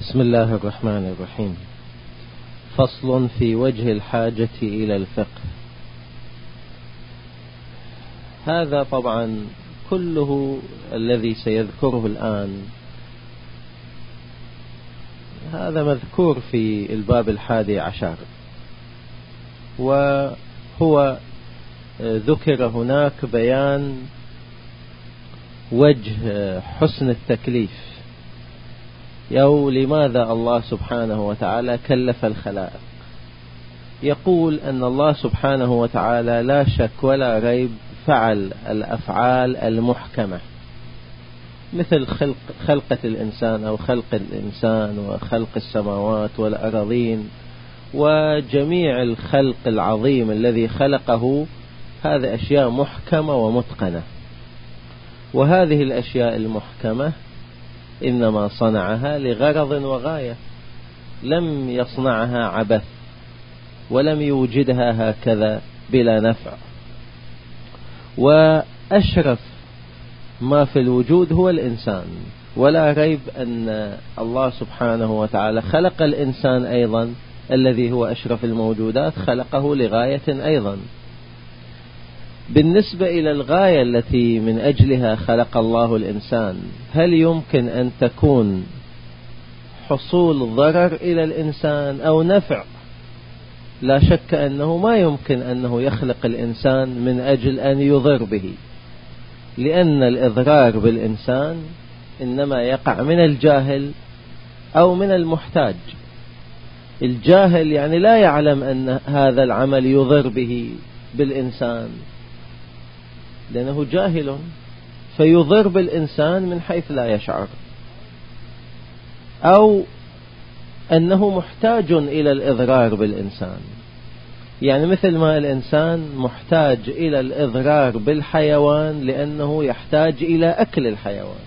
بسم الله الرحمن الرحيم. فصل في وجه الحاجة إلى الفقه. هذا طبعا كله الذي سيذكره الآن هذا مذكور في الباب 11، وهو ذكر هناك بيان وجه حسن التكليف، أو لماذا الله سبحانه وتعالى كلف الخلائق. يقول أن الله سبحانه وتعالى لا شك ولا ريب فعل الأفعال المحكمة، مثل خلقة الإنسان أو خلق الإنسان وخلق السماوات والأراضين وجميع الخلق العظيم الذي خلقه. هذه أشياء محكمة ومتقنة، وهذه الأشياء المحكمة إنما صنعها لغرض وغاية، لم يصنعها عبث ولم يوجدها هكذا بلا نفع. وأشرف ما في الوجود هو الإنسان، ولا ريب أن الله سبحانه وتعالى خلق الإنسان أيضا الذي هو أشرف الموجودات، خلقه لغاية أيضا. بالنسبة إلى الغاية التي من أجلها خلق الله الإنسان، هل يمكن أن تكون حصول ضرر إلى الإنسان أو نفع؟ لا شك أنه ما يمكن أنه يخلق الإنسان من أجل أن يضر به، لأن الإضرار بالإنسان إنما يقع من الجاهل أو من المحتاج. الجاهل يعني لا يعلم أن هذا العمل يضر به بالإنسان، لأنه جاهل فيضر بالإنسان من حيث لا يشعر، أو أنه محتاج إلى الإضرار بالإنسان، يعني مثل ما الإنسان محتاج إلى الإضرار بالحيوان لأنه يحتاج إلى أكل الحيوان.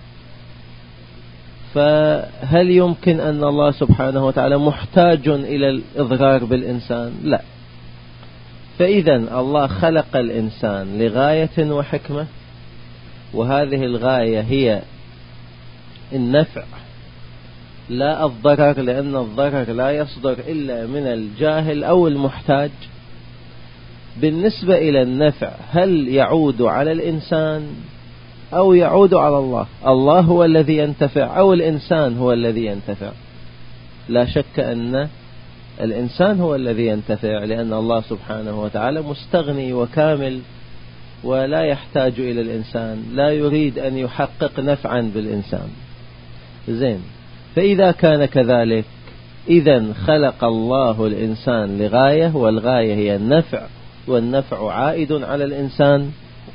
فهل يمكن أن الله سبحانه وتعالى محتاج إلى الإضرار بالإنسان؟ لا. فإذا الله خلق الإنسان لغاية وحكمة، وهذه الغاية هي النفع لا الضرر، لأن الضرر لا يصدر إلا من الجاهل أو المحتاج. بالنسبة إلى النفع، هل يعود على الإنسان أو يعود على الله؟ الله هو الذي ينتفع أو الإنسان هو الذي ينتفع؟ لا شك أن الإنسان هو الذي ينتفع، لأن الله سبحانه وتعالى مستغني وكامل ولا يحتاج إلى الإنسان، لا يريد أن يحقق نفعا بالإنسان. زين، فإذا كان كذلك إذن خلق الله الإنسان لغاية، والغاية هي النفع، والنفع عائد على الإنسان.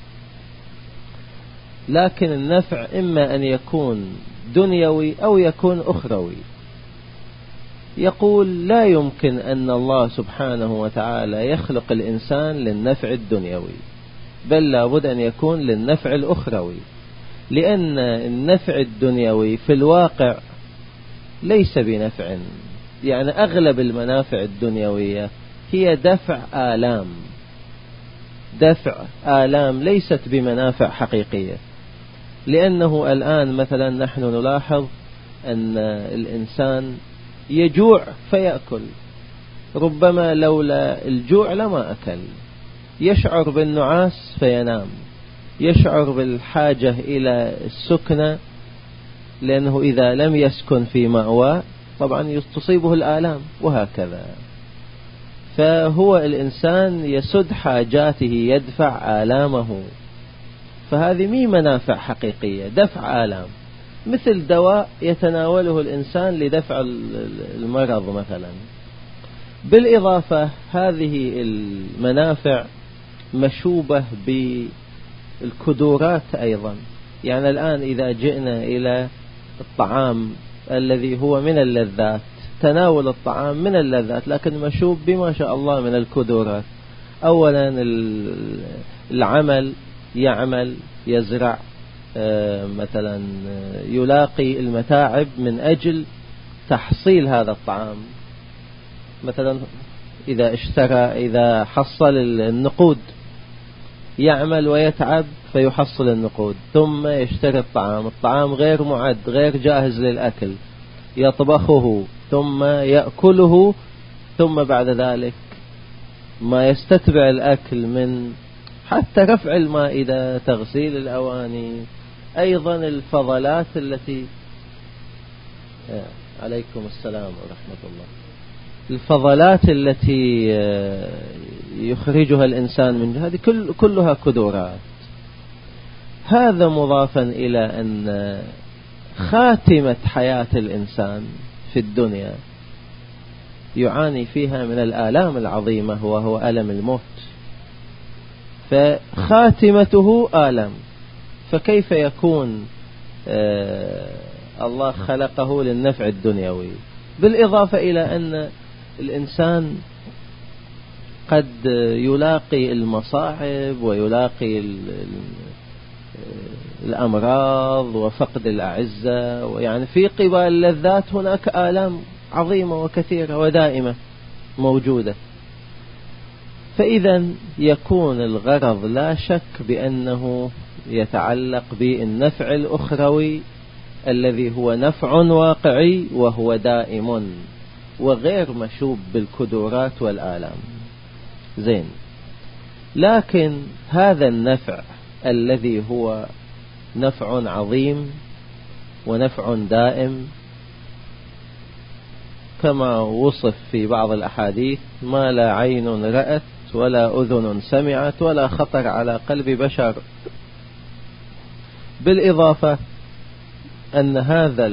لكن النفع إما أن يكون دنيوي أو يكون أخروي. يقول لا يمكن أن الله سبحانه وتعالى يخلق الإنسان للنفع الدنيوي، بل لابد أن يكون للنفع الأخروي، لأن النفع الدنيوي في الواقع ليس بنفع. يعني أغلب المنافع الدنيوية هي دفع آلام ليست بمنافع حقيقية. لأنه الآن مثلا نحن نلاحظ أن الإنسان يجوع فيأكل، ربما لولا الجوع لما أكل. يشعر بالنعاس فينام، يشعر بالحاجة إلى السكنة، لأنه إذا لم يسكن في مأوى طبعا تصيبه الآلام، وهكذا. فهو الإنسان يسد حاجاته، يدفع آلامه، فهذه مي منافع حقيقية، دفع آلام، مثل دواء يتناوله الإنسان لدفع المرض مثلا. بالإضافة هذه المنافع مشوبة بالكدورات أيضا. يعني الآن إذا جئنا إلى الطعام الذي هو من اللذات، تناول الطعام من اللذات لكن مشوب بما شاء الله من الكدورات. أولا العمل، يعمل، يزرع، مثلا يلاقي المتاعب من أجل تحصيل هذا الطعام. مثلا إذا حصل النقود يعمل ويتعب فيحصل النقود، ثم يشتري الطعام غير معد، غير جاهز للأكل، يطبخه ثم يأكله، ثم بعد ذلك ما يستتبع الأكل من حتى رفع المائدة، تغسيل الأواني، أيضا الفضلات التي عليكم السلام ورحمة الله، الفضلات التي يخرجها الإنسان من هذه كلها كدورات. هذا مضافا إلى أن خاتمة حياة الإنسان في الدنيا يعاني فيها من الآلام العظيمة وهو ألم الموت، فخاتمته آلام، فكيف يكون الله خلقه للنفع الدنيوي؟ بالإضافة إلى أن الإنسان قد يلاقي المصاعب ويلاقي الأمراض وفقد الأعزة، ويعني في قبال اللذات هناك آلام عظيمة وكثيرة ودائمة موجودة. فإذا يكون الغرض لا شك بأنه يتعلق بالنفع الأخروي الذي هو نفع واقعي وهو دائم وغير مشوب بالكدورات والآلام. زين، لكن هذا النفع الذي هو نفع عظيم ونفع دائم كما وصف في بعض الأحاديث: ما لا عين رأت ولا أذن سمعت ولا خطر على قلب بشر. بالإضافة أن هذا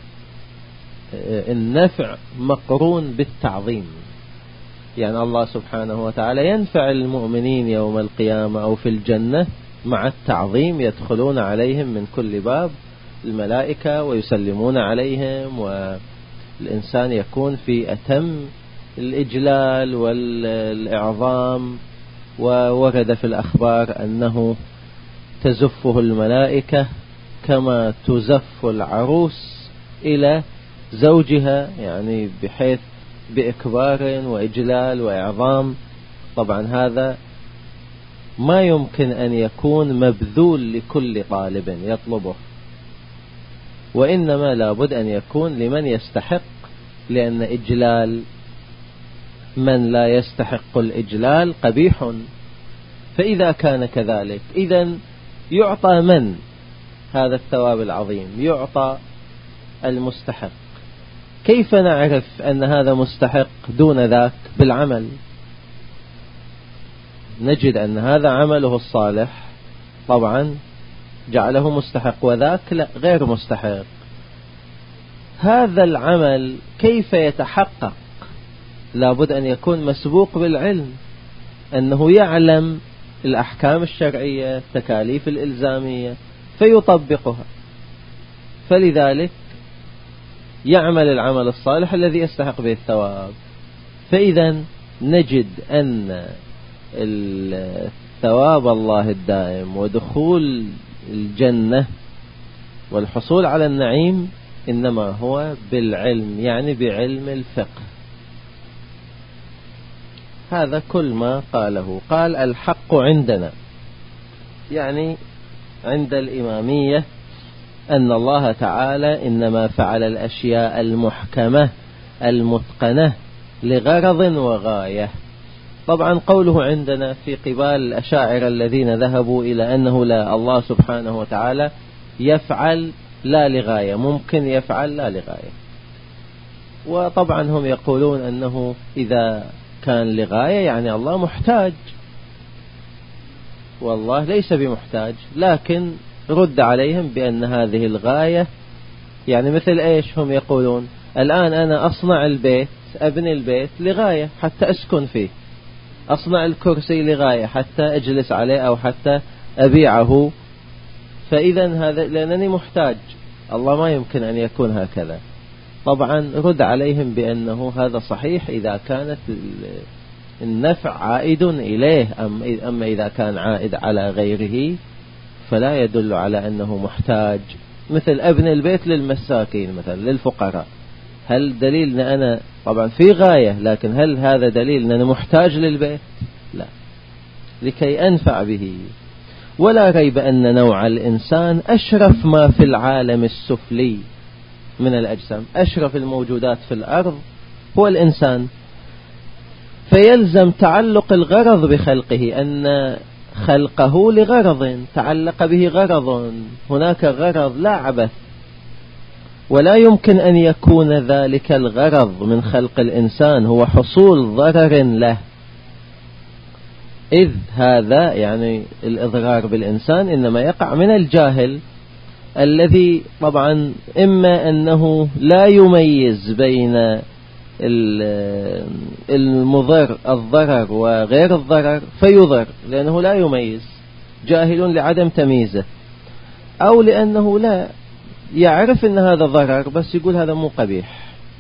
النفع مقرون بالتعظيم، يعني الله سبحانه وتعالى ينفع المؤمنين يوم القيامة أو في الجنة مع التعظيم، يدخلون عليهم من كل باب الملائكة ويسلمون عليهم، والإنسان يكون في أتم الإجلال والإعظام. وورد في الأخبار أنه تزفه الملائكة كما تزف العروس إلى زوجها، يعني بحيث بإكبار وإجلال وإعظام. طبعا هذا ما يمكن أن يكون مبذول لكل طالب يطلبه، وإنما لابد أن يكون لمن يستحق، لأن إجلال من لا يستحق الإجلال قبيح. فإذا كان كذلك إذن يعطى من هذا الثواب العظيم؟ يعطى المستحق. كيف نعرف أن هذا مستحق دون ذاك؟ بالعمل. نجد أن هذا عمله الصالح طبعا جعله مستحق، وذاك لا، غير مستحق. هذا العمل كيف يتحقق؟ لابد أن يكون مسبوق بالعلم، أنه يعلم الأحكام الشرعية، التكاليف الإلزامية، فيطبقها، فلذلك يعمل العمل الصالح الذي يستحق به الثواب. فإذا نجد أن الثواب الله الدائم ودخول الجنة والحصول على النعيم إنما هو بالعلم، يعني بعلم الفقه. هذا كل ما قاله. قال: الحق عندنا، يعني عند الإمامية، أن الله تعالى إنما فعل الأشياء المحكمة المتقنة لغرض وغاية. طبعا قوله عندنا في قبال الأشاعرة الذين ذهبوا إلى أنه لا، الله سبحانه وتعالى يفعل لا لغاية، ممكن يفعل لا لغاية. وطبعا هم يقولون أنه إذا كان لغاية يعني الله محتاج، والله ليس بمحتاج. لكن رد عليهم بأن هذه الغاية يعني مثل إيش؟ هم يقولون الآن أنا أصنع البيت، أبني البيت لغاية حتى أسكن فيه، أصنع الكرسي لغاية حتى أجلس عليه أو حتى أبيعه، فإذا هذا لأنني محتاج. الله ما يمكن أن يكون هكذا. طبعا رد عليهم بأنه هذا صحيح إذا كانت النفع عائد إليه، أما إذا كان عائد على غيره فلا يدل على أنه محتاج. مثل أبني البيت للمساكين مثلا، للفقراء، هل دليل أن أنا طبعا في غاية، لكن هل هذا دليل أن أنا محتاج للبيت؟ لا، لكي أنفع به. ولا ريب أن نوع الإنسان أشرف ما في العالم السفلي، من الأجسام، أشرف الموجودات في الأرض هو الإنسان، فيلزم تعلق الغرض بخلقه، أن خلقه لغرض، تعلق به غرض، هناك غرض لا عبث، ولا يمكن أن يكون ذلك الغرض من خلق الإنسان هو حصول ضرر له، إذ هذا يعني الإضرار بالإنسان إنما يقع من الجاهل الذي طبعا إما أنه لا يميز بين الضرر وغير الضرر فيضر لأنه لا يميز، جاهل لعدم تمييزه، أو لأنه لا يعرف أن هذا ضرر بس يقول هذا مو قبيح،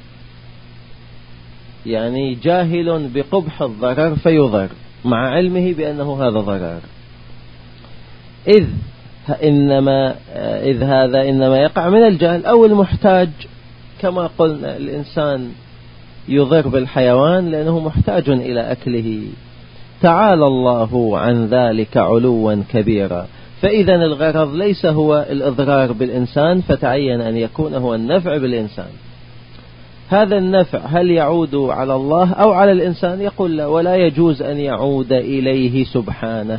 يعني جاهل بقبح الضرر فيضر مع علمه بأنه هذا ضرر، إذ هذا إنما يقع من الجهل أو المحتاج. كما قلنا الإنسان يضر بالحيوان لأنه محتاج إلى أكله، تعالى الله عن ذلك علوا كبيرا، فإذا الغرض ليس هو الإضرار بالإنسان، فتعين أن يكون هو النفع بالإنسان. هذا النفع هل يعود على الله أو على الإنسان؟ يقول لا، ولا يجوز أن يعود إليه سبحانه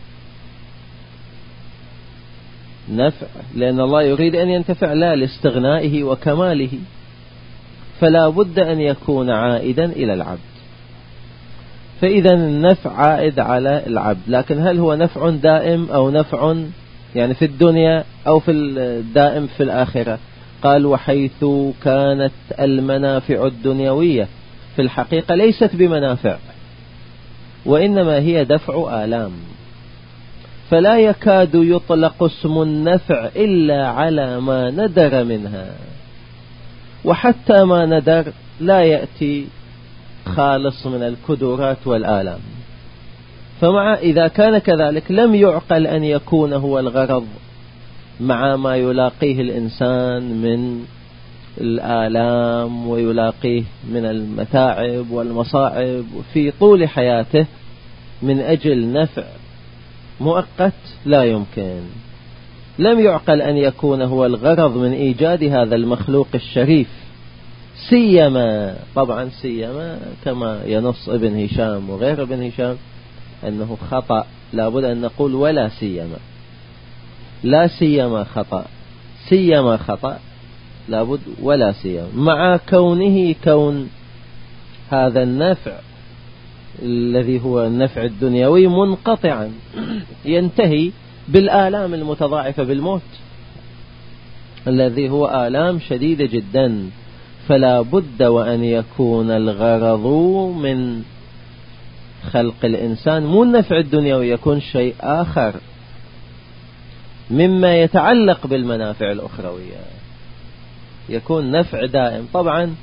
نفع، لأن الله يريد أن ينتفع لا لاستغنائه وكماله، فلا بد أن يكون عائدا إلى العبد، فإذا النفع عائد على العبد، لكن هل هو نفع دائم أو نفع يعني في الدنيا أو في الدائم في الآخرة؟ قال وحيث كانت المنافع الدنيوية في الحقيقة ليست بمنافع، وإنما هي دفع آلام، فلا يكاد يطلق اسم النفع إلا على ما ندر منها، وحتى ما ندر لا يأتي خالص من الكدورات والآلام، إذا كان كذلك لم يعقل أن يكون هو الغرض مع ما يلاقيه الإنسان من الآلام ويلاقيه من المتاعب والمصاعب في طول حياته من أجل نفع مؤقت، لا يمكن، لم يعقل أن يكون هو الغرض من إيجاد هذا المخلوق الشريف، سيما طبعا سيما كما ينص ابن هشام وغير ابن هشام أنه خطأ، لابد أن نقول ولا سيما، لا سيما خطأ، سيما خطأ لابد ولا سيما، مع كون هذا النفع الذي هو النفع الدنيوي منقطعا ينتهي بالآلام المتضاعفة بالموت الذي هو آلام شديدة جدا، فلا بد وأن يكون الغرض من خلق الإنسان مو النفع الدنيوي، يكون شيء آخر مما يتعلق بالمنافع الأخروية، يكون نفع دائم. طبعا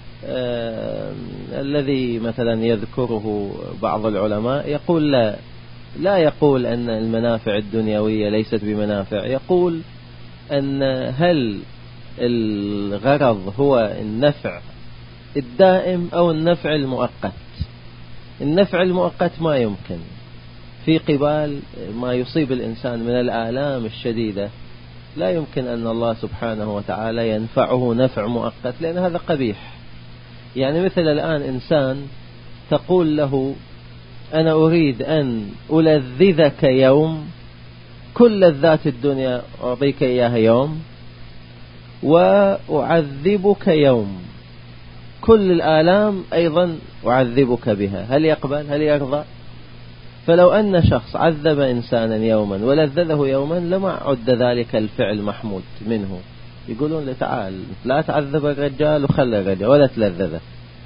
الذي مثلا يذكره بعض العلماء يقول لا يقول أن المنافع الدنيوية ليست بمنافع، يقول أن هل الغرض هو النفع الدائم أو النفع المؤقت؟ النفع المؤقت ما يمكن في قبال ما يصيب الإنسان من الآلام الشديدة، لا يمكن أن الله سبحانه وتعالى ينفعه نفع مؤقت، لأن هذا قبيح. يعني مثل الآن إنسان تقول له أنا أريد أن ألذذك يوم، كل لذات الدنيا أعطيك إياها يوم، وأعذبك يوم، كل الآلام أيضا أعذبك بها، هل يقبل؟ هل يرضى؟ فلو أن شخص عذب إنسانا يوما ولذذه يوما لما عد ذلك الفعل محمود منه، يقولون له تعال لا تعذب الرجال وخلى الرجال ولا تلذذه.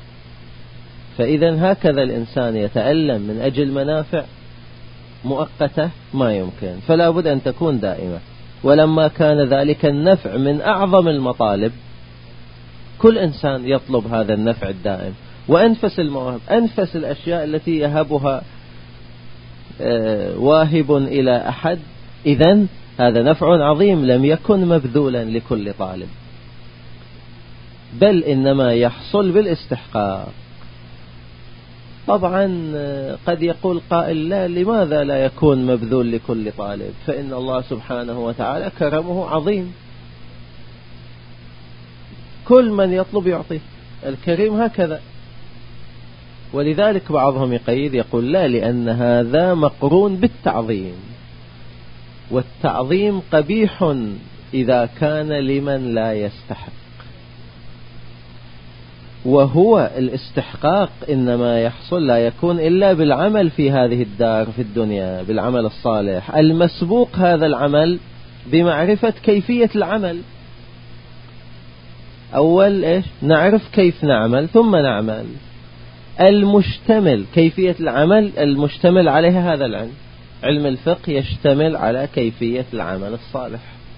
فإذا هكذا الإنسان يتألم من أجل منافع مؤقتة ما يمكن، فلا بد أن تكون دائمة. ولما كان ذلك النفع من أعظم المطالب، كل إنسان يطلب هذا النفع الدائم، وأنفس المواهب، أنفس الأشياء التي يهبها واهب إلى أحد، إذن هذا نفع عظيم لم يكن مبذولا لكل طالب، بل إنما يحصل بالاستحقاق. طبعا قد يقول قائل لا، لماذا لا يكون مبذول لكل طالب؟ فإن الله سبحانه وتعالى كرمه عظيم، كل من يطلب يعطيه. الكريم هكذا. ولذلك بعضهم يقيد يقول لا، لأن هذا مقرون بالتعظيم، والتعظيم قبيح إذا كان لمن لا يستحق، وهو الاستحقاق إنما يحصل لا يكون إلا بالعمل في هذه الدار في الدنيا، بالعمل الصالح المسبوق هذا العمل بمعرفة كيفية العمل. أول إيش؟ نعرف كيف نعمل ثم نعمل. المشتمل كيفية العمل المشتمل عليها هذا العلم، علم الفقه يشتمل على كيفية العمل الصالح،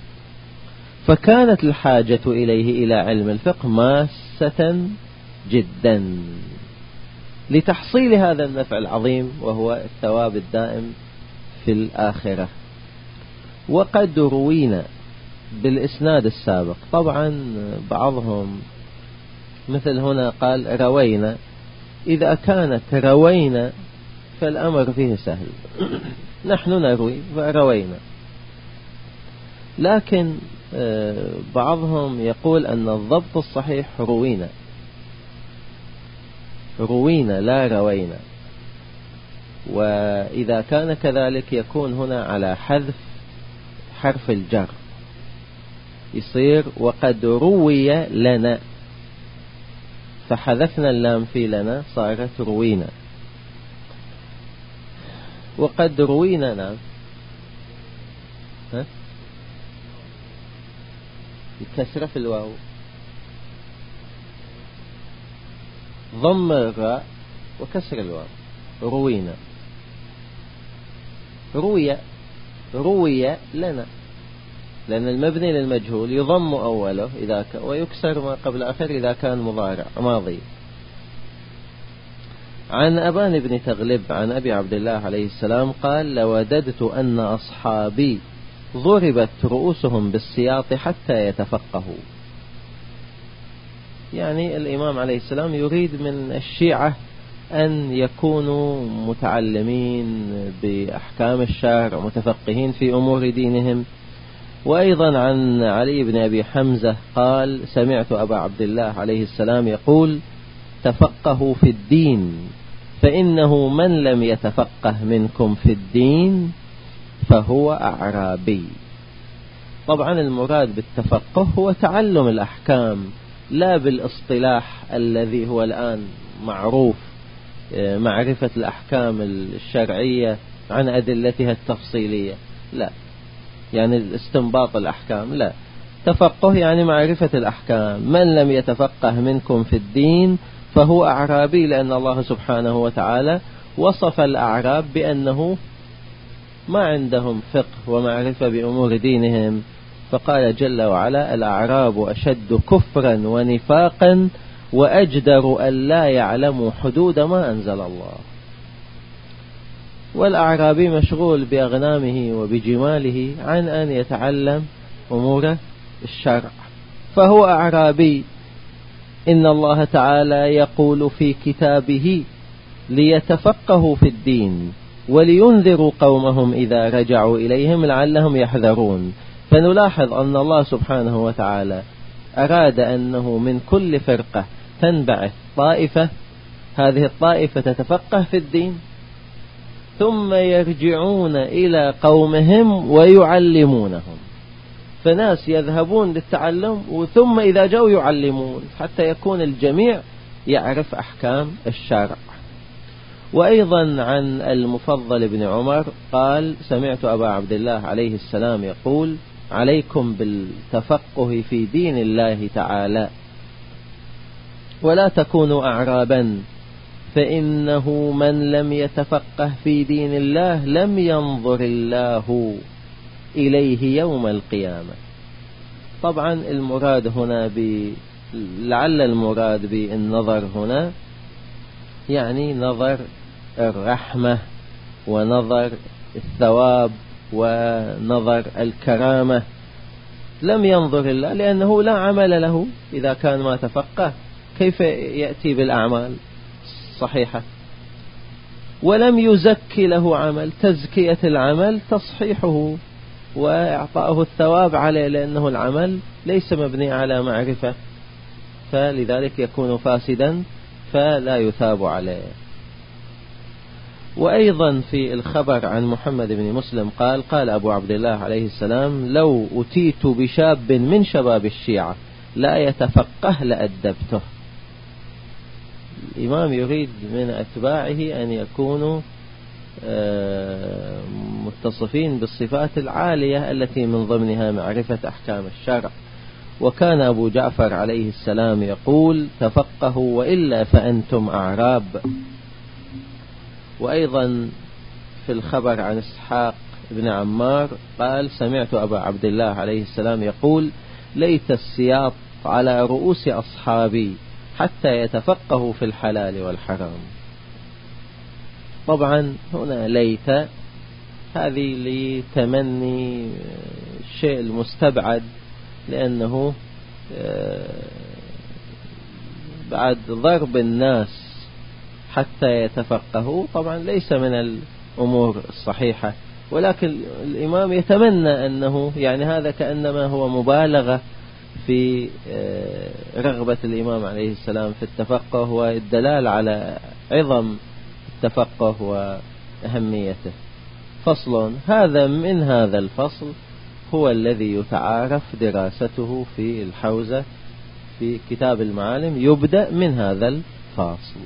فكانت الحاجة إليه إلى علم الفقه ماسة جدا لتحصيل هذا النفع العظيم وهو الثواب الدائم في الآخرة. وقد روينا بالإسناد السابق، طبعا بعضهم مثل هنا قال روينا، إذا كانت روينا فالأمر فيه سهل، نحن نروي فروينا. لكن بعضهم يقول أن الضبط الصحيح روينا، روينا لا روينا. وإذا كان كذلك يكون هنا على حذف حرف الجر، يصير وقد روي لنا، فحذفنا اللام في لنا صارت روينا. وقد روينا، نعم، الكسرة في الواو، ضم الراء وكسر الواو، روينا. روي لنا، لأن المبني للمجهول يضم أوله إذا ويكسر ما قبل آخر إذا كان مضارع ماضي. عن أبان بن تغلب عن أبي عبد الله عليه السلام قال: لوددت أن أصحابي ضربت رؤوسهم بالسياط حتى يتفقهوا. يعني الإمام عليه السلام يريد من الشيعة أن يكونوا متعلمين بأحكام الشرع متفقهين في أمور دينهم. وأيضا عن علي بن أبي حمزة قال: سمعت أبا عبد الله عليه السلام يقول: تفقهوا في الدين فإنه من لم يتفقه منكم في الدين فهو أعرابي. طبعا المراد بالتفقه هو تعلم الأحكام، لا بالاصطلاح الذي هو الآن معروف، معرفة الأحكام الشرعية عن أدلتها التفصيلية، لا، يعني الاستنباط الأحكام، لا، تفقه يعني معرفة الأحكام. من لم يتفقه منكم في الدين فهو أعرابي، لأن الله سبحانه وتعالى وصف الأعراب بأنه ما عندهم فقه ومعرفة بأمور دينهم، فقال جل وعلا: الأعراب أشد كفرا ونفاقا وأجدر أن لا يعلموا حدود ما أنزل الله. والأعرابي مشغول بأغنامه وبجماله عن أن يتعلم أمور الشرع، فهو أعرابي. إن الله تعالى يقول في كتابه: ليتفقهوا في الدين ولينذروا قومهم إذا رجعوا إليهم لعلهم يحذرون. فنلاحظ أن الله سبحانه وتعالى أراد أنه من كل فرقة تنبعث طائفة، هذه الطائفة تتفقه في الدين ثم يرجعون إلى قومهم ويعلمونهم. فناس يذهبون للتعلم ثم إذا جاءوا يعلمون حتى يكون الجميع يعرف أحكام الشرع. وأيضا عن المفضل بن عمر قال: سمعت أبا عبد الله عليه السلام يقول: عليكم بالتفقه في دين الله تعالى ولا تكونوا أعرابا، فإنه من لم يتفقه في دين الله لم ينظر الله إليه يوم القيامة. طبعا المراد هنا لعل المراد بالنظر هنا يعني نظر الرحمة ونظر الثواب ونظر الكرامة. لم ينظر الله لأنه لا عمل له، إذا كان ما تفقه كيف يأتي بالأعمال الصحيحة؟ ولم يزكي له عمل، تزكية العمل تصحيحه وإعطاؤه الثواب عليه، لأنه العمل ليس مبني على معرفة فلذلك يكون فاسدا فلا يثاب عليه. وأيضا في الخبر عن محمد بن مسلم قال أبو عبد الله عليه السلام: لو أتيت بشاب من شباب الشيعة لا يتفقه لأدبته. الإمام يريد من أتباعه أن يكونوا متصفين بالصفات العالية التي من ضمنها معرفة أحكام الشرع. وكان أبو جعفر عليه السلام يقول: تفقهوا وإلا فأنتم أعراب. وأيضا في الخبر عن إسحاق بن عمار قال: سمعت أبا عبد الله عليه السلام يقول: ليت السياط على رؤوس أصحابي حتى يتفقهوا في الحلال والحرام. طبعا هنا ليت هذه لتمني الشيء المستبعد، لأنه بعد ضرب الناس حتى يتفقهوا طبعا ليس من الأمور الصحيحة، ولكن الإمام يتمنى أنه يعني هذا كأنما هو مبالغة في رغبة الإمام عليه السلام في التفقه والدلال على عظم التفقه وأهميته. فصل: هذا من هذا الفصل هو الذي يتعارف دراسته في الحوزة في كتاب المعالم، يبدأ من هذا الفصل.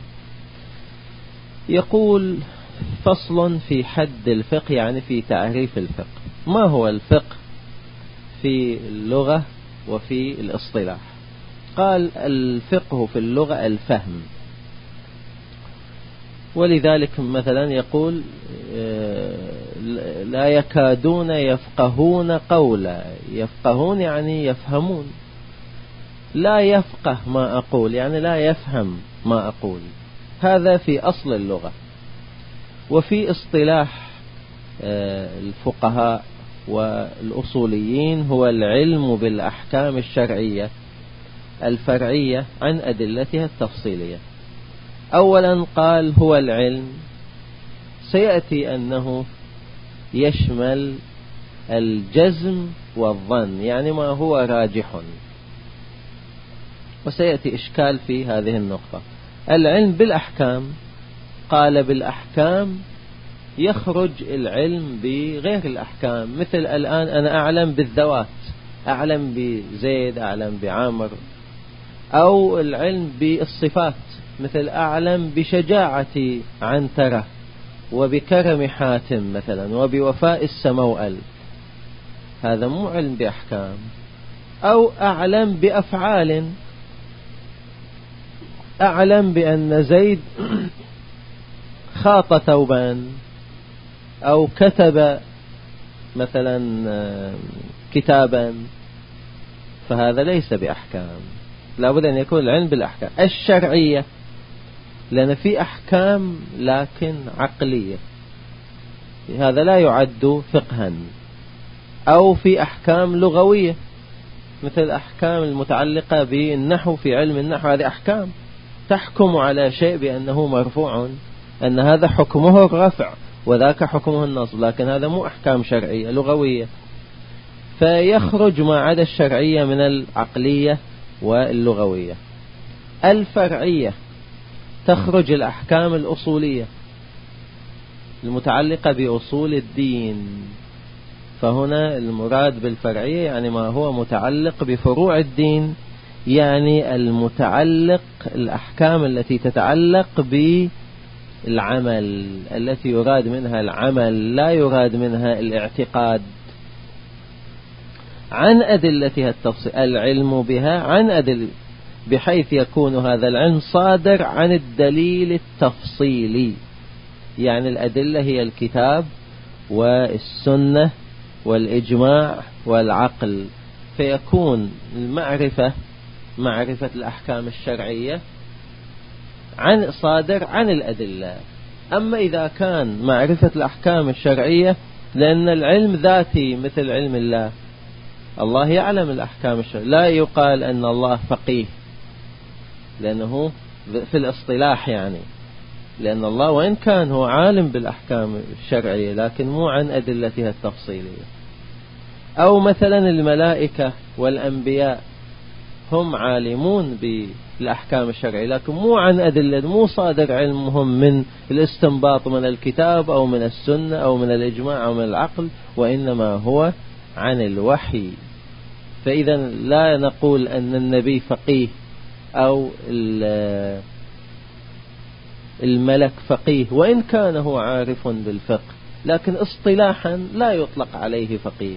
يقول: فصل في حد الفقه، يعني في تعريف الفقه. ما هو الفقه في اللغة وفي الاصطلاح؟ قال: الفقه في اللغة الفهم، ولذلك مثلا يقول: لا يكادون يفقهون قولا. يفقهون يعني يفهمون. لا يفقه ما أقول يعني لا يفهم ما أقول. هذا في أصل اللغة. وفي اصطلاح الفقهاء والأصوليين هو العلم بالأحكام الشرعية الفرعية عن أدلتها التفصيلية. أولا قال: هو العلم، سيأتي أنه يشمل الجزم والظن، يعني ما هو راجح، وسيأتي إشكال في هذه النقطة. العلم بالأحكام، قال: بالأحكام يخرج العلم بغير الأحكام، مثل الآن أنا أعلم بالذوات، أعلم بزيد، أعلم بعامر. أو العلم بالصفات، مثل أعلم بشجاعة عنترة وبكرم حاتم مثلا وبوفاء السموأل، هذا مو علم بأحكام. أو أعلم بأفعال، أعلم بأن زيد خاط ثوبان أو كتب مثلا كتابا، فهذا ليس بأحكام. لابد أن يكون العلم بالأحكام الشرعية، لأن في أحكام لكن عقلية، هذا لا يعد فقها. أو في أحكام لغوية، مثل الأحكام المتعلقة بالنحو، في علم النحو هذه أحكام تحكم على شيء بأنه مرفوع، أن هذا حكمه الرفع وذاك حكمه النصب، لكن هذا مو أحكام شرعية لغوية. فيخرج ما عدا الشرعية من العقلية واللغوية. الفرعية تخرج الأحكام الأصولية المتعلقة بأصول الدين. فهنا المراد بالفرعية يعني ما هو متعلق بفروع الدين، يعني المتعلق الأحكام التي تتعلق بالعمل، التي يراد منها العمل لا يراد منها الاعتقاد. عن أدلتها التفصيل، العلم بها عن أدل، بحيث يكون هذا العلم صادر عن الدليل التفصيلي، يعني الأدلة هي الكتاب والسنة والإجماع والعقل. فيكون معرفة الأحكام الشرعية صادر عن الأدلة. أما إذا كان معرفة الأحكام الشرعية، لأن العلم ذاتي مثل علم الله، الله يعلم الأحكام الشرعية، لا يقال أن الله فقيه، لأنه في الاصطلاح يعني، لأن الله وإن كان هو عالم بالأحكام الشرعية لكن مو عن أدلتها التفصيلية. أو مثلا الملائكة والأنبياء هم عالمون بالأحكام الشرعية، لكن مو عن أدلة، مو صادر علمهم من الاستنباط من الكتاب أو من السنة أو من الإجماع أو من العقل، وإنما هو عن الوحي. فإذا لا نقول أن النبي فقيه أو الملك فقيه، وإن كان هو عارف بالفقه، لكن اصطلاحا لا يطلق عليه فقيه.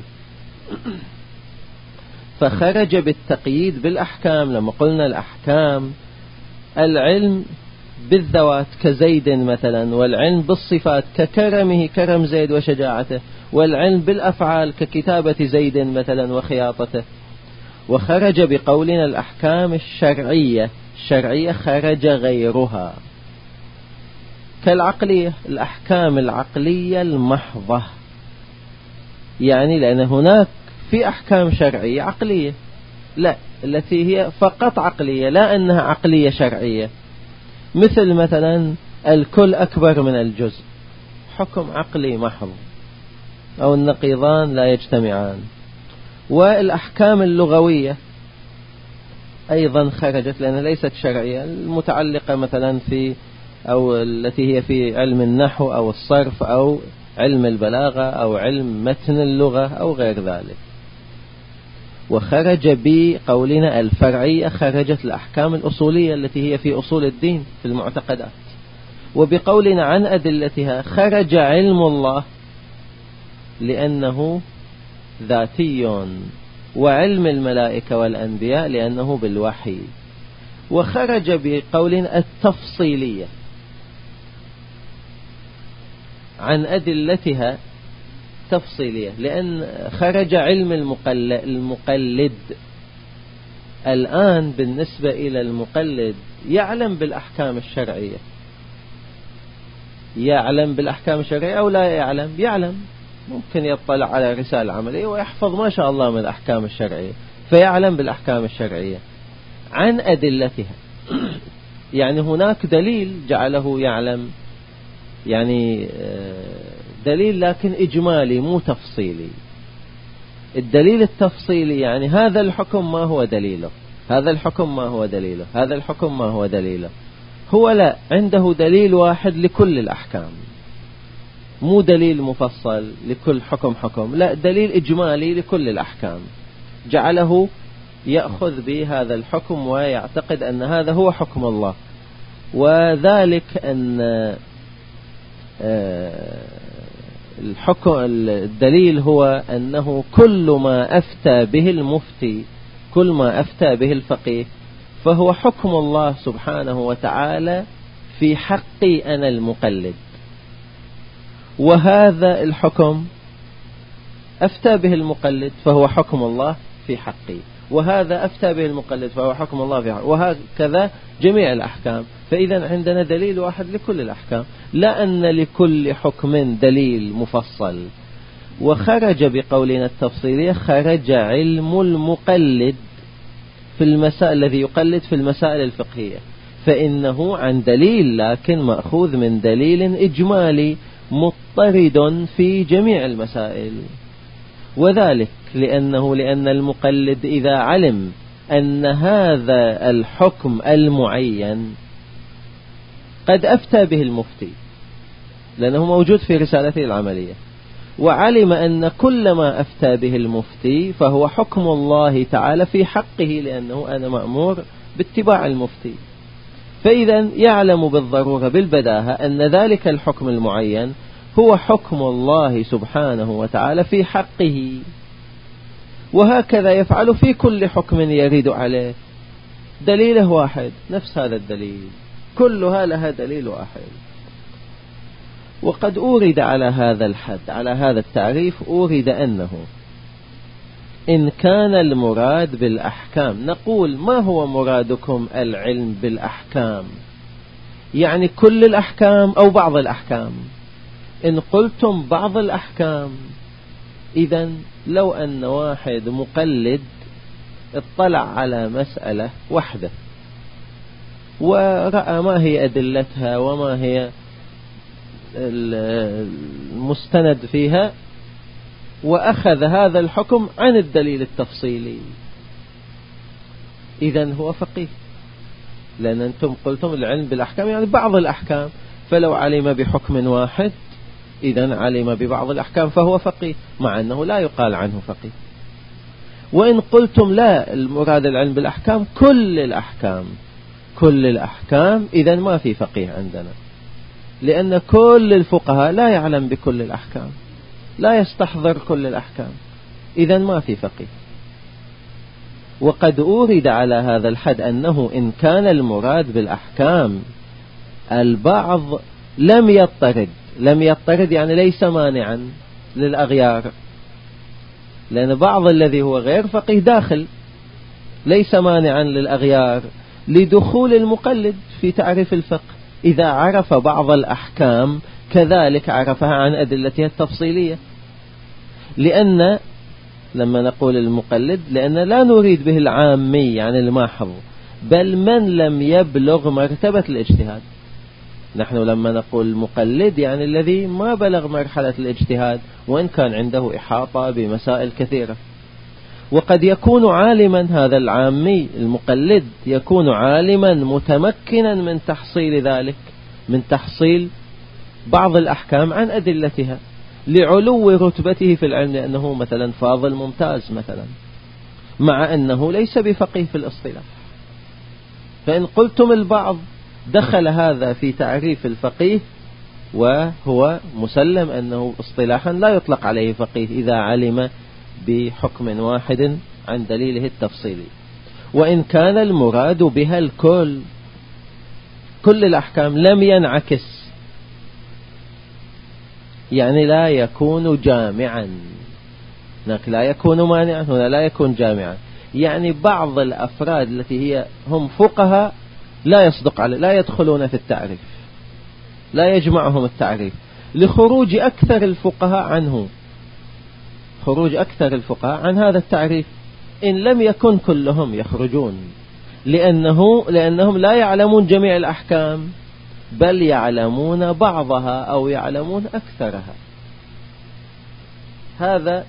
فخرج بالتقييد بالأحكام. لما قلنا الأحكام، العلم بالذوات كزيد مثلا، والعلم بالصفات ككرمه كرم زيد وشجاعته، والعلم بالأفعال ككتابة زيد مثلا وخياطته. وخرج بقولنا الأحكام الشرعية خرج غيرها كالعقلية، الأحكام العقلية المحضة، يعني لأن هناك في أحكام شرعية عقلية، لا التي هي فقط عقلية، لا أنها عقلية شرعية، مثل مثلا الكل أكبر من الجزء، حكم عقلي محض، أو النقيضان لا يجتمعان. والأحكام اللغوية أيضا خرجت لأنها ليست شرعية، المتعلقة مثلا في أو التي هي في علم النحو أو الصرف أو علم البلاغة أو علم متن اللغة أو غير ذلك. وخرج بقولنا الفرعية خرجت الأحكام الأصولية التي هي في أصول الدين في المعتقدات. وبقولنا عن أدلتها خرج علم الله لأنه ذاتي، وعلم الملائكة والأنبياء لأنه بالوحي. وخرج بقولنا التفصيلية عن أدلتها تفصيلية، لأن خرج علم المقلد. الآن بالنسبة إلى المقلد يعلم بالأحكام الشرعية، يعلم بالأحكام الشرعية أو لا يعلم؟ يعلم، ممكن يطلع على رسالة عملية ويحفظ ما شاء الله من الأحكام الشرعية، فيعلم بالأحكام الشرعية عن أدلتها. يعني هناك دليل جعله يعلم، يعني دليل لكن إجمالي مو تفصيلي. الدليل التفصيلي يعني هذا الحكم ما هو دليله، هذا الحكم ما هو دليله، هذا الحكم ما هو دليله. هو لا عنده دليل واحد لكل الأحكام، مو دليل مفصل لكل حكم، لا دليل إجمالي لكل الأحكام، جعله يأخذ بهذا الحكم ويعتقد أن هذا هو حكم الله. وذلك أن الحكم الدليل هو أنه كل ما أفتى به المفتي، كل ما أفتى به الفقيه، فهو حكم الله سبحانه وتعالى في حقي أنا المقلد. وهذا الحكم أفتى به المقلد فهو حكم الله في حقي، وهذا أفتى به المقلد فهو حكم الله في حقي، وهكذا جميع الأحكام. فإذا عندنا دليل واحد لكل الأحكام، لا أن لكل حكم دليل مفصل. وخرج بقولنا التفصيلية خرج علم المقلد في المسائل، الذي يقلد في المسائل الفقهية، فإنه عن دليل لكن مأخوذ من دليل إجمالي مضطرد في جميع المسائل. وذلك لأن المقلد إذا علم أن هذا الحكم المعين قد أفتى به المفتي لأنه موجود في رسالته العملية، وعلم أن كل ما أفتى به المفتي فهو حكم الله تعالى في حقه، لأنه أنا مأمور باتباع المفتي، فإذا يعلم بالضرورة بالبداهة أن ذلك الحكم المعين هو حكم الله سبحانه وتعالى في حقه. وهكذا يفعل في كل حكم يريد عليه، دليله واحد، نفس هذا الدليل، كلها لها دليل واحد. وقد أورد على هذا الحد، على هذا التعريف، أورد أنه إن كان المراد بالأحكام، نقول ما هو مرادكم العلم بالأحكام؟ يعني كل الأحكام أو بعض الأحكام؟ إن قلتم بعض الأحكام، إذن لو أن واحد مقلد اطلع على مسألة واحدة ورأى ما هي أدلتها وما هي المستند فيها، وأخذ هذا الحكم عن الدليل التفصيلي، إذن هو فقيه، لأن أنتم قلتم العلم بالأحكام يعني بعض الأحكام، فلو علم بحكم واحد إذن علم ببعض الأحكام فهو فقيه، مع أنه لا يقال عنه فقيه. وإن قلتم لا، المراد العلم بالأحكام كل الأحكام إذن ما في فقيه عندنا، لأن كل الفقهاء لا يعلم بكل الأحكام، لا يستحضر كل الأحكام، إذن ما في فقيه. وقد أورد على هذا الحد أنه إن كان المراد بالأحكام البعض لم يضطرد يعني ليس مانعا للأغيار، لأن بعض الذي هو غير فقيه داخل، ليس مانعا للأغيار لدخول المقلد في تعريف الفقه إذا عرف بعض الأحكام كذلك عرفها عن أدلتها التفصيلية. لأن لما نقول المقلد لأن لا نريد به العامي يعني الماحظ، بل من لم يبلغ مرتبة الاجتهاد. نحن لما نقول المقلد يعني الذي ما بلغ مرحلة الاجتهاد وإن كان عنده إحاطة بمسائل كثيرة. وقد يكون عالما، هذا العامي المقلد يكون عالما متمكنا من تحصيل ذلك، من تحصيل بعض الأحكام عن أدلتها لعلو رتبته في العلم، لأنه مثلا فاضل ممتاز مثلا، مع أنه ليس بفقيه في الاصطلاح. فإن قلتم البعض دخل هذا في تعريف الفقيه، وهو مسلم أنه اصطلاحا لا يطلق عليه فقيه إذا علم بحكم واحد عن دليله التفصيلي. وإن كان المراد بها الكل، كل الأحكام لم ينعكس، يعني لا يكون جامعا، هناك لا يكون مانعا، هنا لا يكون جامعا، يعني بعض الأفراد التي هم فقهاء لا يصدق عليه، لا يدخلون في التعريف، لا يجمعهم التعريف لخروج أكثر الفقهاء عنه، خروج أكثر الفقهاء عن هذا التعريف. إن لم يكن كلهم يخرجون، لأنهم لا يعلمون جميع الأحكام، بل يعلمون بعضها أو يعلمون أكثرها. هذا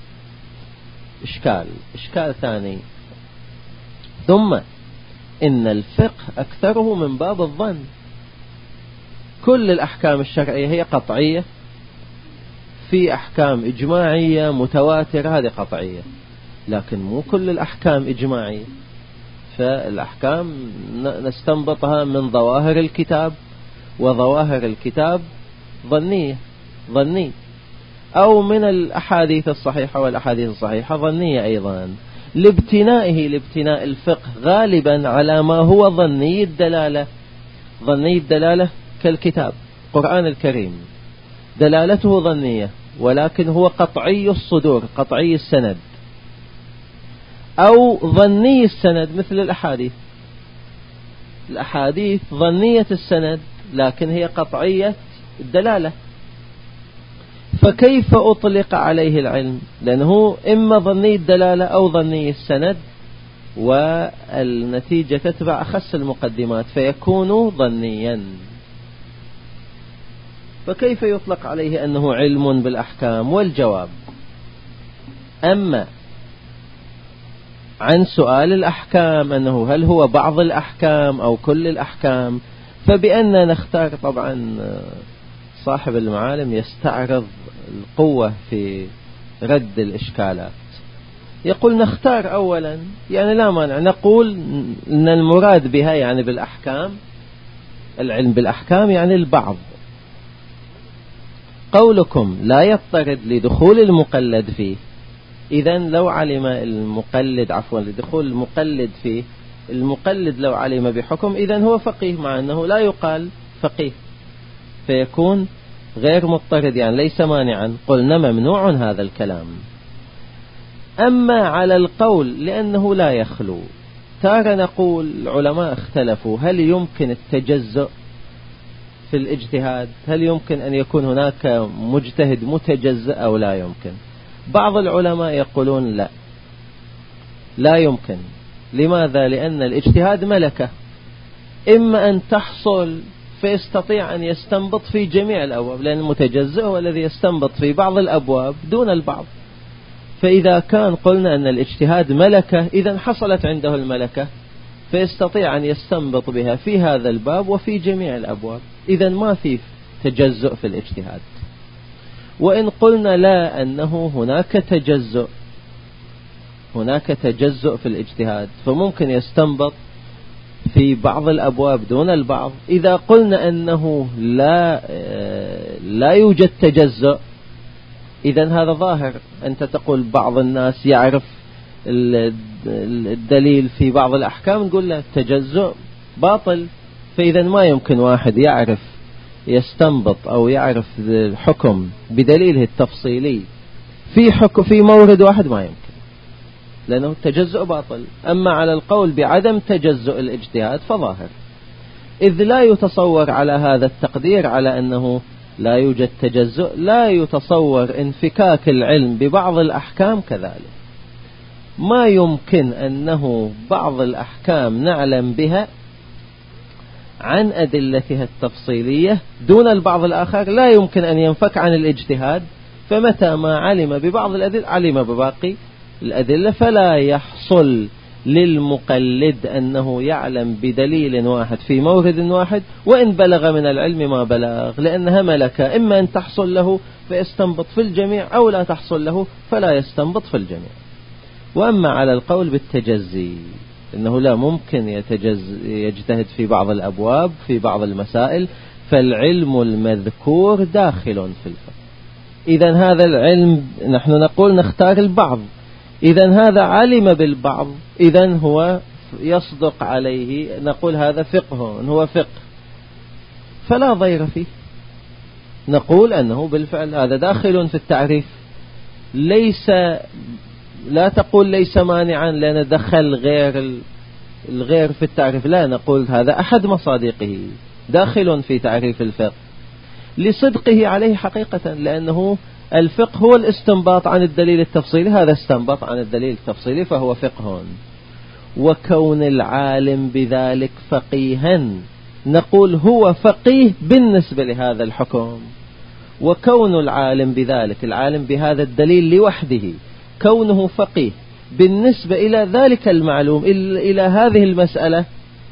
إشكال ثاني. ثم إن الفقه أكثره من باب الظن. كل الأحكام الشرعية هي قطعية، في أحكام إجماعية متواترة هذه قطعية، لكن مو كل الأحكام إجماعية. فالأحكام نستنبطها من ظواهر الكتاب، وظواهر الكتاب ظني، أو من الأحاديث الصحيحة، والأحاديث الصحيحة ظنية أيضا، لابتناء الفقه غالبا على ما هو ظني الدلالة كالكتاب القرآن الكريم دلالته ظنية، ولكن هو قطعي الصدور، قطعي السند، أو ظني السند مثل الأحاديث ظنية السند لكن هي قطعية الدلالة. فكيف أطلق عليه العلم؟ لأنه إما ظني الدلالة أو ظني السند، والنتيجة تتبع أخس المقدمات فيكون ظنيا. فكيف يطلق عليه أنه علم بالأحكام؟ والجواب: أما عن سؤال الأحكام أنه هل هو بعض الأحكام أو كل الأحكام، فبأننا نختار. طبعا صاحب المعالم يستعرض القوة في رد الإشكالات، يقول نختار أولا، يعني لا مانع نقول أن المراد بها يعني بالأحكام، العلم بالأحكام يعني البعض. قولكم لا يضطرد لدخول المقلد فيه، إذن لو علم لدخول المقلد فيه، المقلد لو علم بحكم إذن هو فقيه، مع أنه لا يقال فقيه، فيكون غير مضطرد يعني ليس مانعا. قلنا ممنوع هذا الكلام. أما على القول لأنه لا يخلو، تارة نقول العلماء اختلفوا هل يمكن التجزؤ في الاجتهاد، هل يمكن أن يكون هناك مجتهد متجزئ أو لا يمكن. بعض العلماء يقولون لا يمكن. لماذا؟ لأن الاجتهاد ملكة، إما أن تحصل فيستطيع أن يستنبط في جميع الأبواب، لأن المتجزئ هو الذي يستنبط في بعض الأبواب دون البعض. فإذا كان قلنا أن الاجتهاد ملكة، إذن حصلت عنده الملكة فيستطيع أن يستنبط بها في هذا الباب وفي جميع الأبواب. إذن ما في تجزؤ في الاجتهاد. وإن قلنا لا، أنه هناك تجزؤ في الاجتهاد، فممكن يستنبط في بعض الأبواب دون البعض. إذا قلنا أنه لا يوجد تجزؤ، إذن هذا ظاهر. أنت تقول بعض الناس يعرف الدليل في بعض الأحكام، نقول له التجزؤ باطل. فإذا ما يمكن واحد يعرف يستنبط أو يعرف الحكم بدليله التفصيلي في مورد واحد، ما يمكن، لأنه التجزؤ باطل. أما على القول بعدم تجزؤ الاجتهاد فظاهر، إذ لا يتصور على هذا التقدير على أنه لا يوجد تجزؤ، لا يتصور انفكاك العلم ببعض الأحكام كذلك. ما يمكن أنه بعض الأحكام نعلم بها عن أدلتها التفصيلية دون البعض الآخر، لا يمكن أن ينفك عن الاجتهاد. فمتى ما علم ببعض الأدلة علم بباقي الأدلة، فلا يحصل للمقلد أنه يعلم بدليل واحد في مورد واحد وإن بلغ من العلم ما بلغ، لأنها ملكة، إما أن تحصل له فيستنبط في الجميع، أو لا تحصل له فلا يستنبط في الجميع. وأما على القول بالتجزي، إنه لا ممكن يجتهد في بعض الأبواب في بعض المسائل، فالعلم المذكور داخل في الفقه. إذن هذا العلم نحن نقول نختار البعض، إذن هذا علم بالبعض، إذن هو يصدق عليه، نقول هذا فقه، هو فقه فلا ضير فيه. نقول أنه بالفعل هذا داخل في التعريف. لا تقول ليس مانعا لأن دخل الغير في التعريف، لا، نقول هذا أحد مصادقه داخل في تعريف الفقه لصدقه عليه حقيقة، لأنه الفقه هو الاستنباط عن الدليل التفصيلي، هذا استنبط عن الدليل التفصيلي فهو فقه. وكون العالم بذلك فقيها، نقول هو فقيه بالنسبة لهذا الحكم. وكون العالم بذلك، العالم بهذا الدليل لوحده، كونه فقيه بالنسبة إلى ذلك المعلوم، إلى هذه المسألة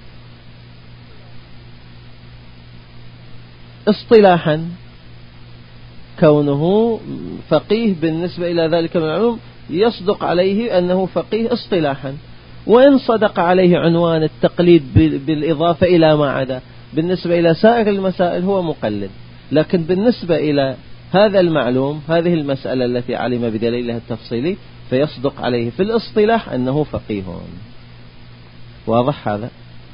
اصطلاحا، كونه فقيه بالنسبة إلى ذلك المعلوم يصدق عليه أنه فقيه اصطلاحا. وإن صدق عليه عنوان التقليد بالإضافة إلى ما عدا، بالنسبة إلى سائر المسائل هو مقلد، لكن بالنسبة إلى هذا المعلوم، هذه المسألة التي علم بدليلها التفصيلي، فيصدق عليه في الاصطلاح أنه فقيه. واضح هذا؟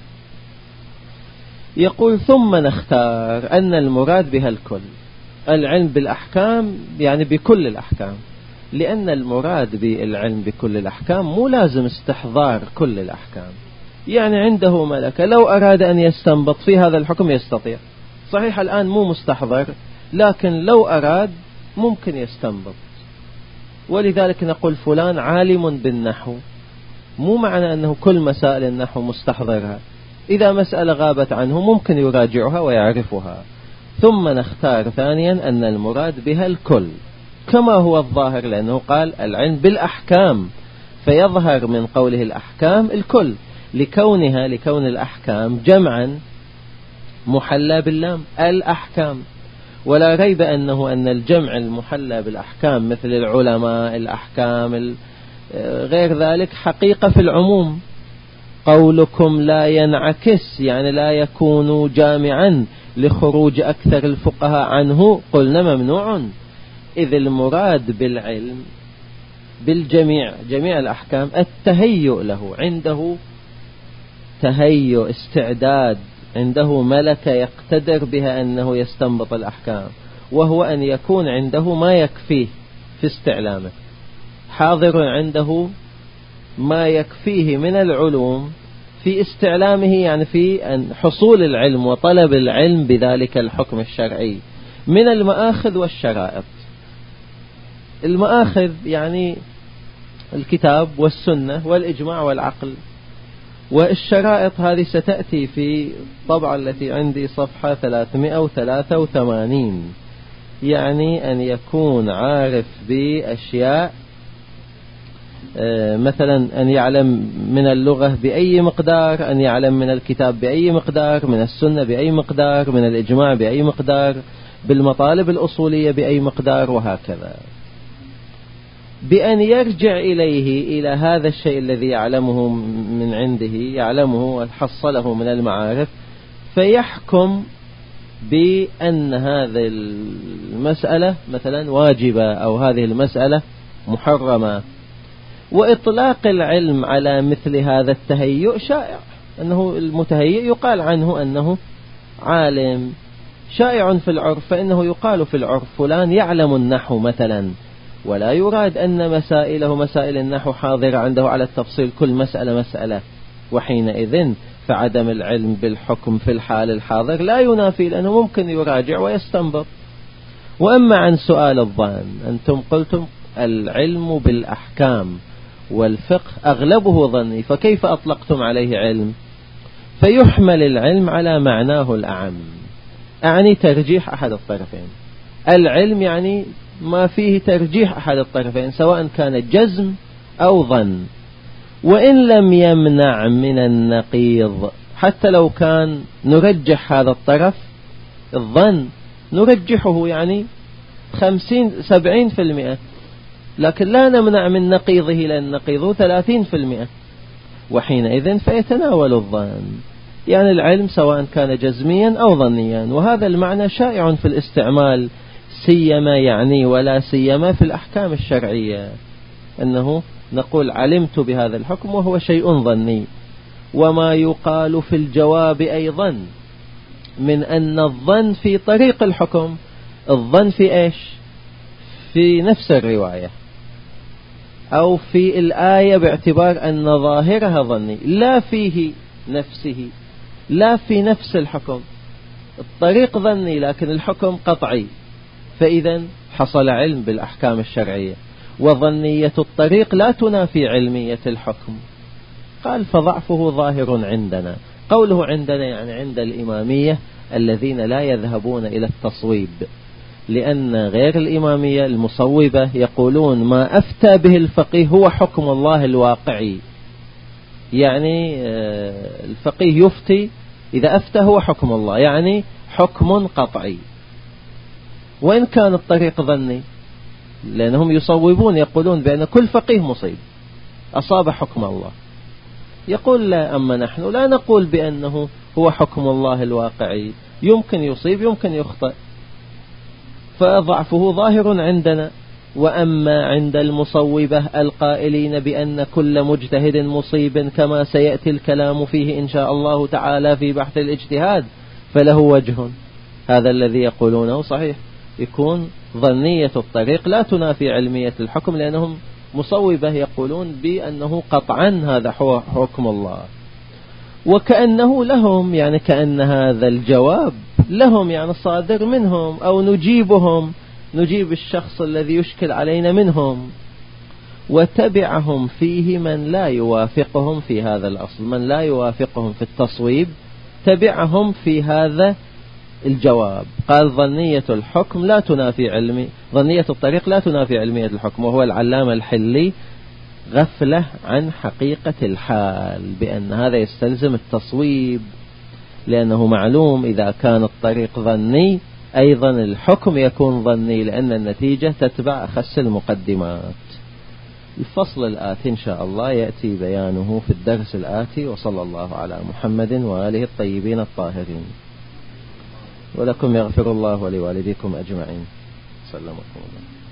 يقول ثم نختار أن المراد بها الكل، العلم بالأحكام يعني بكل الأحكام، لأن المراد بالعلم بكل الأحكام مو لازم استحضار كل الأحكام. يعني عنده ملكة، لو أراد أن يستنبط في هذا الحكم يستطيع، صحيح الآن مو مستحضر، لكن لو أراد ممكن يستنبط. ولذلك نقول فلان عالم بالنحو، مو معنى أنه كل مسائل النحو مستحضرها، إذا مسألة غابت عنه ممكن يراجعها ويعرفها. ثم نختار ثانيا أن المراد بها الكل كما هو الظاهر، لأنه قال العلم بالأحكام، فيظهر من قوله الأحكام الكل، لكون الأحكام جمعا محلى باللام، الأحكام. ولا ريب أن الجمع المحلى بالأحكام مثل العلماء، الأحكام، غير ذلك حقيقة في العموم. قولكم لا ينعكس يعني لا يكون جامعا لخروج أكثر الفقهاء عنه، قلنا ممنوع، إذ المراد بالعلم بالجميع، جميع الأحكام، التهيؤ له، عنده تهيؤ، استعداد، عنده ملكة يقتدر بها أنه يستنبط الأحكام، وهو أن يكون عنده ما يكفيه في استعلامه، حاضر عنده ما يكفيه من العلوم في استعلامه، يعني في أن حصول العلم وطلب العلم بذلك الحكم الشرعي من المآخذ والشرائط. المآخذ يعني الكتاب والسنة والإجماع والعقل، والشرائط هذه ستأتي في الطبعة التي عندي صفحة 383، يعني أن يكون عارف بأشياء مثلا أن يعلم من اللغة بأي مقدار، أن يعلم من الكتاب بأي مقدار، من السنة بأي مقدار، من الإجماع بأي مقدار، بالمطالب الأصولية بأي مقدار، وهكذا. بأن يرجع إليه، إلى هذا الشيء الذي يعلمه من عنده، يعلمه وحصله من المعارف، فيحكم بأن هذه المسألة مثلا واجبة أو هذه المسألة محرمة. وإطلاق العلم على مثل هذا التهيؤ شائع، أنه المتهيئ يقال عنه أنه عالم، شائع في العرف، فإنه يقال في العرف فلان يعلم النحو مثلا، ولا يراد أن مسائل النحو حاضرة عنده على التفصيل كل مسألة مسألة. وحينئذ فعدم العلم بالحكم في الحال الحاضر لا ينافي، لأنه ممكن يراجع ويستنبط. وأما عن سؤال الظن، أنتم قلتم العلم بالأحكام والفقه أغلبه ظني، فكيف أطلقتم عليه علم؟ فيحمل العلم على معناه الأعم، أعني ترجيح أحد الطرفين. العلم يعني ما فيه ترجيح أحد الطرفين، سواء كان جزم أو ظن، وإن لم يمنع من النقيض. حتى لو كان نرجح هذا الطرف الظن، نرجحه يعني 50-70%، لكن لا نمنع من نقيضه، لأن نقيضه 30%، وحينئذ فيتناول الظن. يعني العلم سواء كان جزميا أو ظنيا، وهذا المعنى شائع في الاستعمال، سيما يعني ولا سيما في الأحكام الشرعية، أنه نقول علمت بهذا الحكم وهو شيء ظني. وما يقال في الجواب أيضا من أن الظن في طريق الحكم، الظن في إيش؟ في نفس الرواية أو في الآية، باعتبار أن ظاهرها ظني، لا فيه نفسه، لا في نفس الحكم. الطريق ظني لكن الحكم قطعي، فإذا حصل علم بالأحكام الشرعية. وظنية الطريق لا تنافي علمية الحكم. قال فضعفه ظاهر عندنا. قوله عندنا يعني عند الإمامية الذين لا يذهبون إلى التصويب، لأن غير الإمامية المصوبة يقولون ما أفتى به الفقيه هو حكم الله الواقعي. يعني الفقيه يفتي، إذا أفتى هو حكم الله، يعني حكم قطعي، وإن كان الطريق ظني، لأنهم يصوبون يقولون بأن كل فقيه مصيب أصاب حكم الله. يقول لا، أما نحن لا نقول بأنه هو حكم الله الواقعي، يمكن يصيب يمكن يخطئ، فضعفه ظاهر عندنا. وأما عند المصوبة القائلين بأن كل مجتهد مصيب، كما سيأتي الكلام فيه إن شاء الله تعالى في بحث الاجتهاد، فله وجه. هذا الذي يقولونه صحيح، يكون ظنية الطريق لا تنافي علمية الحكم، لأنهم مصوبة يقولون بأنه قطعا هذا حكم الله. وكأنه لهم، يعني كأن هذا الجواب لهم، يعني صادر منهم، أو نجيب الشخص الذي يشكل علينا منهم. وتبعهم فيه من لا يوافقهم في هذا الأصل، من لا يوافقهم في التصويب تبعهم في هذا الجواب. قال ظنية الحكم لا تنافي ظنية الطريق لا تنافي علمية الحكم. وهو العلامة الحلي غفلة عن حقيقة الحال، بأن هذا يستلزم التصويب، لأنه معلوم إذا كان الطريق ظني أيضا الحكم يكون ظني، لأن النتيجة تتبع أخس المقدمات. الفصل الآتي إن شاء الله يأتي بيانه في الدرس الآتي. وصلى الله على محمد وآله الطيبين الطاهرين. ولكم يغفر الله ولوالديكم أجمعين. سلمكم الله.